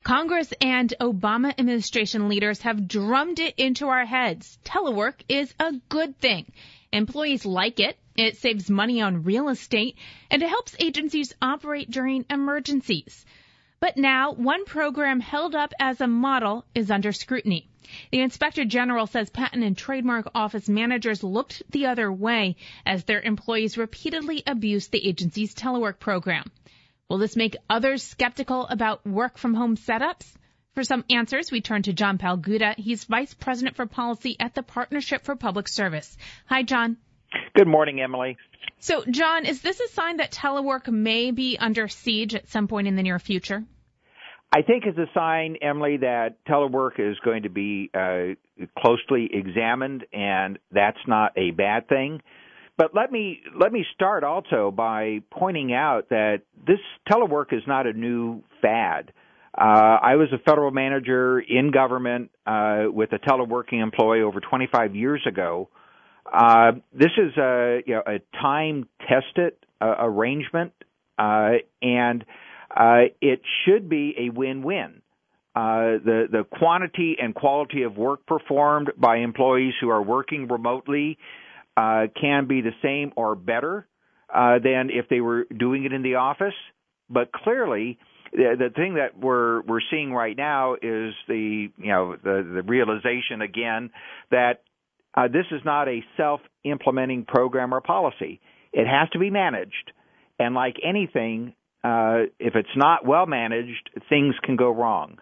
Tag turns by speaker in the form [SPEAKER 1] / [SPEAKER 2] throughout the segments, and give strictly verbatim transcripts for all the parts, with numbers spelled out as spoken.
[SPEAKER 1] Congress and Obama administration leaders have drummed it into our heads. Telework is a good thing. Employees like it. It saves money on real estate, and it helps agencies operate during emergencies. But now, one program held up as a model is under scrutiny. The Inspector General says Patent and Trademark Office managers looked the other way as their employees repeatedly abused the agency's telework program. Will this make others skeptical about work-from-home setups? For some answers, we turn to John Palguda. He's Vice President for Policy at the Partnership for Public Service. Hi, John.
[SPEAKER 2] Good morning, Emily.
[SPEAKER 1] So, John, is this a sign that telework may be under siege at some point in the near future?
[SPEAKER 2] I think it's a sign, Emily, that telework is going to be uh, closely examined, and that's not a bad thing. But let me let me start also by pointing out that this telework is not a new fad. Uh, I was a federal manager in government uh, with a teleworking employee over twenty-five years ago. Uh, this is a you know a time-tested uh, arrangement, uh, and uh, it should be a win-win. Uh, the the quantity and quality of work performed by employees who are working remotely Uh, can be the same or better uh, than if they were doing it in the office. But clearly, the, the thing that we're we're seeing right now is the you know the, the realization again that uh, this is not a self-implementing program or policy. It has to be managed, and like anything, uh, if it's not well managed, things can go wrong.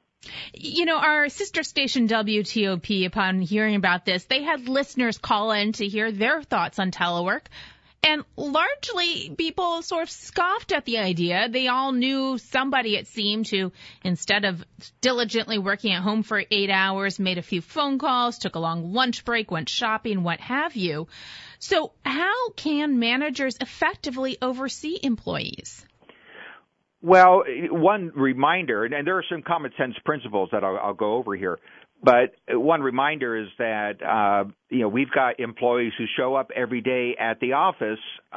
[SPEAKER 1] You know, our sister station W T O P, upon hearing about this, they had listeners call in to hear their thoughts on telework. And largely, people sort of scoffed at the idea. They all knew somebody, it seemed, who, instead of diligently working at home for eight hours, made a few phone calls, took a long lunch break, went shopping, what have you. So how can managers effectively oversee employees?
[SPEAKER 2] Well, one reminder, and there are some common sense principles that I'll, I'll go over here, but one reminder is that, uh, you know, we've got employees who show up every day at the office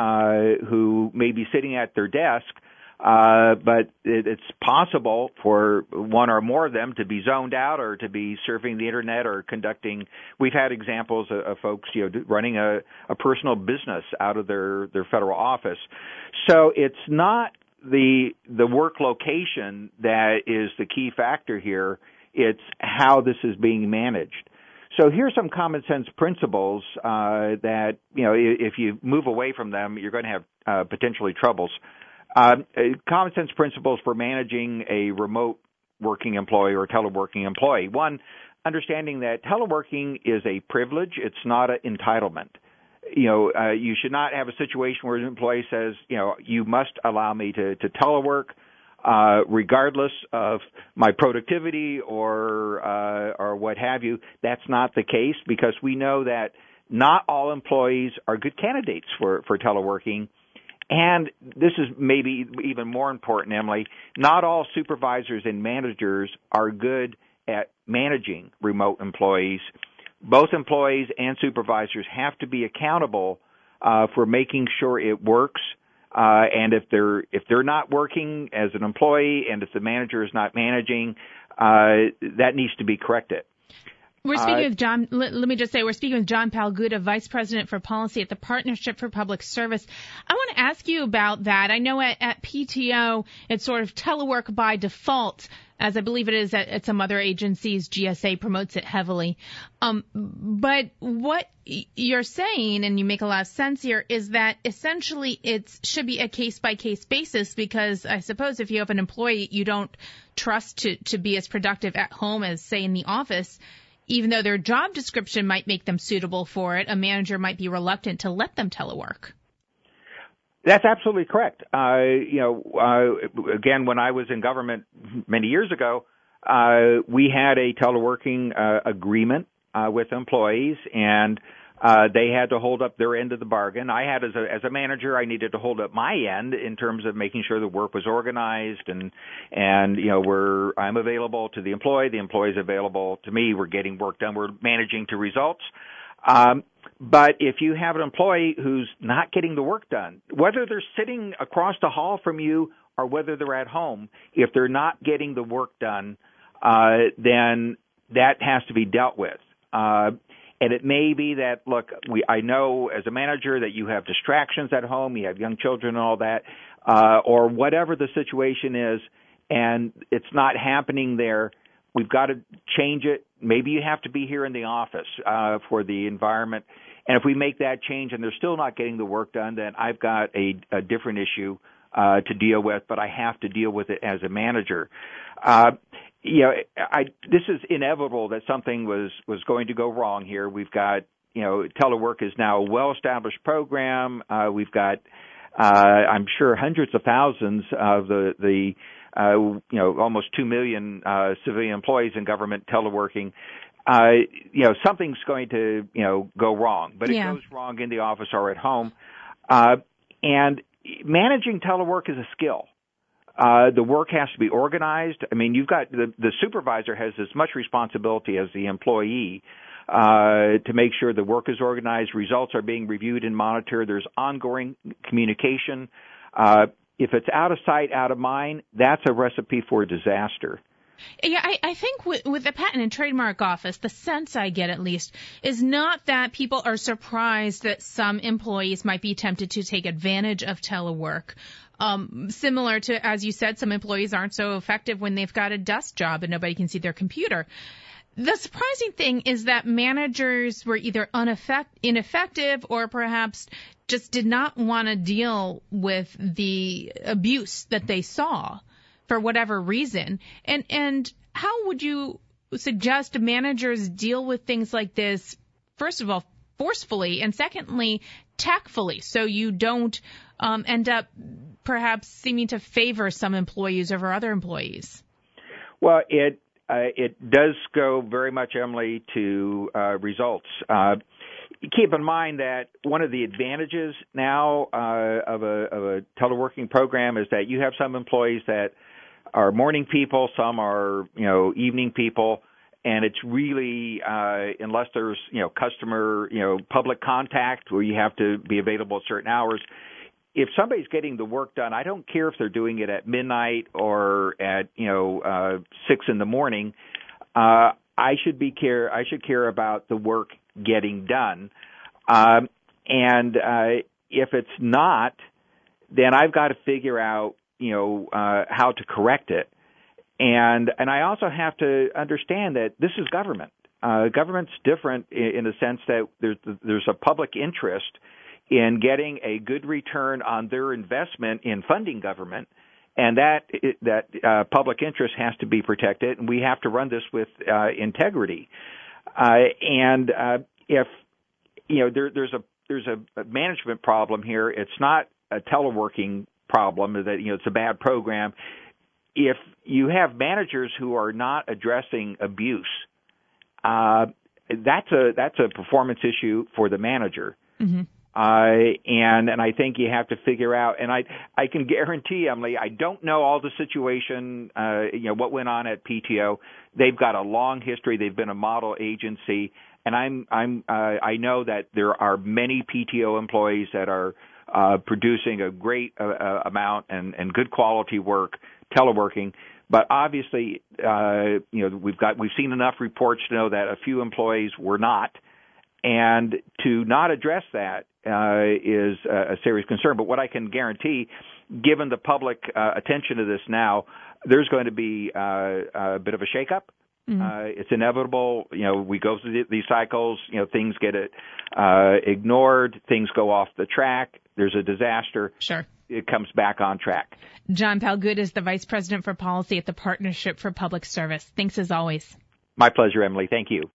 [SPEAKER 2] uh, who may be sitting at their desk, uh, but it, it's possible for one or more of them to be zoned out or to be surfing the Internet or conducting. We've had examples of, of folks, you know, running a, a personal business out of their, their federal office. So it's not the the work location that is the key factor here. It's how this is being managed. So here's some common sense principles uh, that, you know, if you move away from them, you're going to have uh, potentially troubles. Uh, common sense principles for managing a remote working employee or teleworking employee. One, understanding that teleworking is a privilege. It's not an entitlement. You know, uh, you should not have a situation where an employee says, you know, you must allow me to, to telework, uh, regardless of my productivity or, uh, or what have you. That's not the case because we know that not all employees are good candidates for, for teleworking. And this is maybe even more important, Emily, not all supervisors and managers are good at managing remote employees. Both employees and supervisors have to be accountable uh, for making sure it works. Uh, and if they're if they're not working as an employee, and if the manager is not managing, uh, that needs to be corrected.
[SPEAKER 1] We're speaking
[SPEAKER 2] uh,
[SPEAKER 1] with John. Let, let me just say, we're speaking with John Palguda, Vice President for Policy at the Partnership for Public Service. I want to ask you about that. I know at, at P T O, it's sort of telework by default, as I believe it is at, at some other agencies. G S A promotes it heavily. Um, but what you're saying, and you make a lot of sense here, is that essentially it should be a case-by-case basis because I suppose if you have an employee you don't trust to, to be as productive at home as, say, in the office, even though their job description might make them suitable for it, a manager might be reluctant to let them telework.
[SPEAKER 2] That's absolutely correct. Uh, you know, uh, again, when I was in government many years ago, uh, we had a teleworking uh, agreement uh, with employees, and uh, they had to hold up their end of the bargain. I had, as a, as a manager, I needed to hold up my end in terms of making sure the work was organized and, and you know, we're, I'm available to the employee, the employee's available to me, we're getting work done, we're managing to results. Um, but if you have an employee who's not getting the work done, whether they're sitting across the hall from you or whether they're at home, if they're not getting the work done, uh, then that has to be dealt with. Uh, and it may be that, look, we, I know as a manager that you have distractions at home, you have young children and all that, uh, or whatever the situation is, and it's not happening there. We've got to change it. Maybe you have to be here in the office uh, for the environment. And if we make that change and they're still not getting the work done, then I've got a, a different issue uh, to deal with, but I have to deal with it as a manager. Uh, you know, I, this is inevitable that something was, was going to go wrong here. We've got, you know, telework is now a well-established program. Uh, we've got, uh, I'm sure, hundreds of thousands of the, the uh, you know, almost two million uh, civilian employees in government teleworking. Uh, you know, something's going to, you know, go wrong, but
[SPEAKER 1] yeah.
[SPEAKER 2] it goes wrong in the office or at home. Uh, and managing telework is a skill. Uh, the work has to be organized. I mean, you've got the, the supervisor has as much responsibility as the employee, uh, to make sure the work is organized, results are being reviewed and monitored. There's ongoing communication. Uh, if it's out of sight, out of mind, that's a recipe for disaster.
[SPEAKER 1] Yeah, I, I think with, with the Patent and Trademark Office, the sense I get at least is not that people are surprised that some employees might be tempted to take advantage of telework. Um, similar to, as you said, some employees aren't so effective when they've got a desk job and nobody can see their computer. The surprising thing is that managers were either ineffect- ineffective or perhaps just did not want to deal with the abuse that they saw for whatever reason. And and how would you suggest managers deal with things like this, first of all, forcefully, and secondly, tactfully, so you don't um, end up perhaps seeming to favor some employees over other employees?
[SPEAKER 2] Well, it uh, it does go very much, Emily, to uh, results. Uh, keep in mind that one of the advantages now uh, of a of a teleworking program is that you have some employees that are morning people, some are, you know, evening people, and it's really, uh, unless there's, you know, customer, you know, public contact where you have to be available at certain hours. If somebody's getting the work done, I don't care if they're doing it at midnight or at, you know, uh, six in the morning. Uh, I should be care, I should care about the work getting done. Um, and, uh, if it's not, then I've got to figure out, you know, uh, how to correct it. And, and I also have to understand that this is government. Uh, government's different in, in the sense that there's, there's a public interest in getting a good return on their investment in funding government. And that, that, uh, public interest has to be protected, and we have to run this with, uh, integrity. Uh, and, uh, if, you know, there, there's a, there's a management problem here. It's not a teleworking problem that, you know, it's a bad program. If you have managers who are not addressing abuse, uh, that's a, that's a performance issue for the manager.
[SPEAKER 1] Mm-hmm.
[SPEAKER 2] Uh, and, and I think you have to figure out, and I, I can guarantee, Emily, I don't know all the situation, uh, you know, what went on at P T O. They've got a long history. They've been a model agency. And I'm, I'm, uh, I know that there are many P T O employees that are, uh, producing a great uh, amount and, and good quality work, teleworking. But obviously, uh, you know, we've got, we've seen enough reports to know that a few employees were not. And to not address that, uh, is a, a serious concern. But what I can guarantee, given the public, uh, attention to this now, there's going to be, uh, a bit of a shakeup. Mm-hmm. Uh, it's inevitable. You know, we go through these cycles, you know, things get uh, ignored, things go off the track, there's a disaster.
[SPEAKER 1] Sure.
[SPEAKER 2] It comes back on track.
[SPEAKER 1] John Palgood is the Vice President for Policy at the Partnership for Public Service. Thanks as always.
[SPEAKER 2] My pleasure, Emily. Thank you.